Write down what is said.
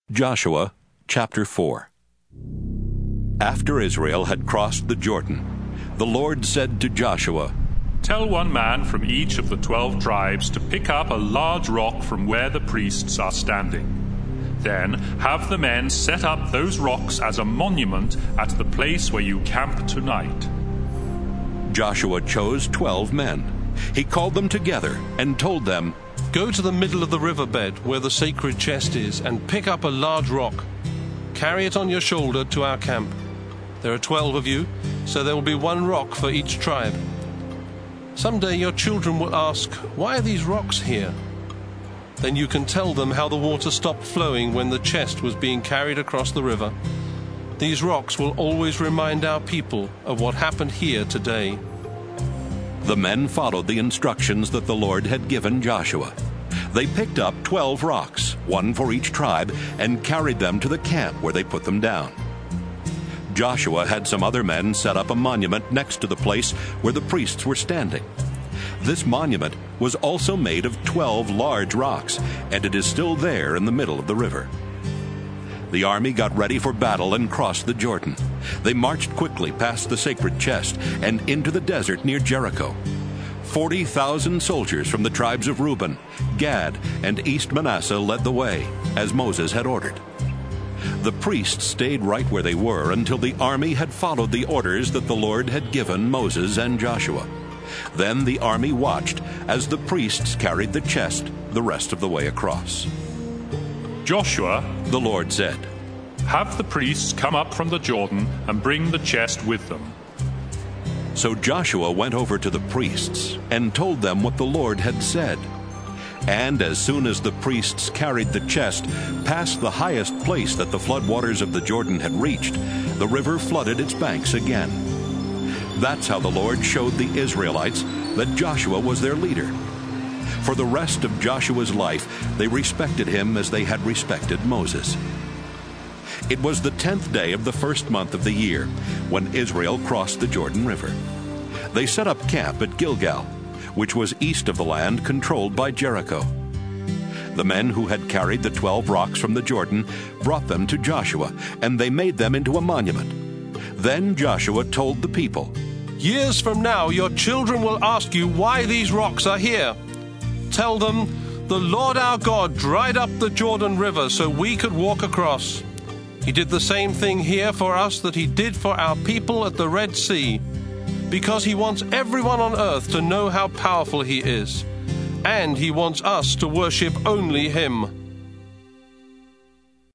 Joshua chapter 4. After Israel had crossed the Jordan, the Lord said to Joshua, "Tell one man from each of the 12 tribes to pick up a large rock from where the priests are standing. Then have the men set up those rocks as a monument at the place where you camp tonight." Joshua chose 12 men. He called them together and told them, "Go to the middle of the riverbed where the sacred chest is and pick up a large rock. Carry it on your shoulder to our camp. There are 12 of you, so there will be one rock for each tribe. Someday your children will ask, 'Why are these rocks here?' Then you can tell them how the water stopped flowing when the chest was being carried across the river. These rocks will always remind our people of what happened here today." The men followed the instructions that the Lord had given Joshua. They picked up 12 rocks, one for each tribe, and carried them to the camp where they put them down. Joshua had some other men set up a monument next to the place where the priests were standing. This monument was also made of 12 large rocks, and it is still there in the middle of the river. The army got ready for battle and crossed the Jordan. They marched quickly past the sacred chest and into the desert near Jericho. 40,000 soldiers from the tribes of Reuben, Gad, and East Manasseh led the way, as Moses had ordered. The priests stayed right where they were until the army had followed the orders that the Lord had given Moses and Joshua. Then the army watched as the priests carried the chest the rest of the way across. "Joshua," the Lord said, "have the priests come up from the Jordan and bring the chest with them." So Joshua went over to the priests and told them what the Lord had said. And as soon as the priests carried the chest past the highest place that the floodwaters of the Jordan had reached, the river flooded its banks again. That's how the Lord showed the Israelites that Joshua was their leader. For the rest of Joshua's life, they respected him as they had respected Moses. It was the 10th day of the first month of the year when Israel crossed the Jordan River. They set up camp at Gilgal, which was east of the land controlled by Jericho. The men who had carried the 12 rocks from the Jordan brought them to Joshua, and they made them into a monument. Then Joshua told the people, "Years from now your children will ask you why these rocks are here. Tell them, 'The Lord our God dried up the Jordan River so we could walk across. He did the same thing here for us that he did for our people at the Red Sea, because he wants everyone on earth to know how powerful he is, and he wants us to worship only him.'"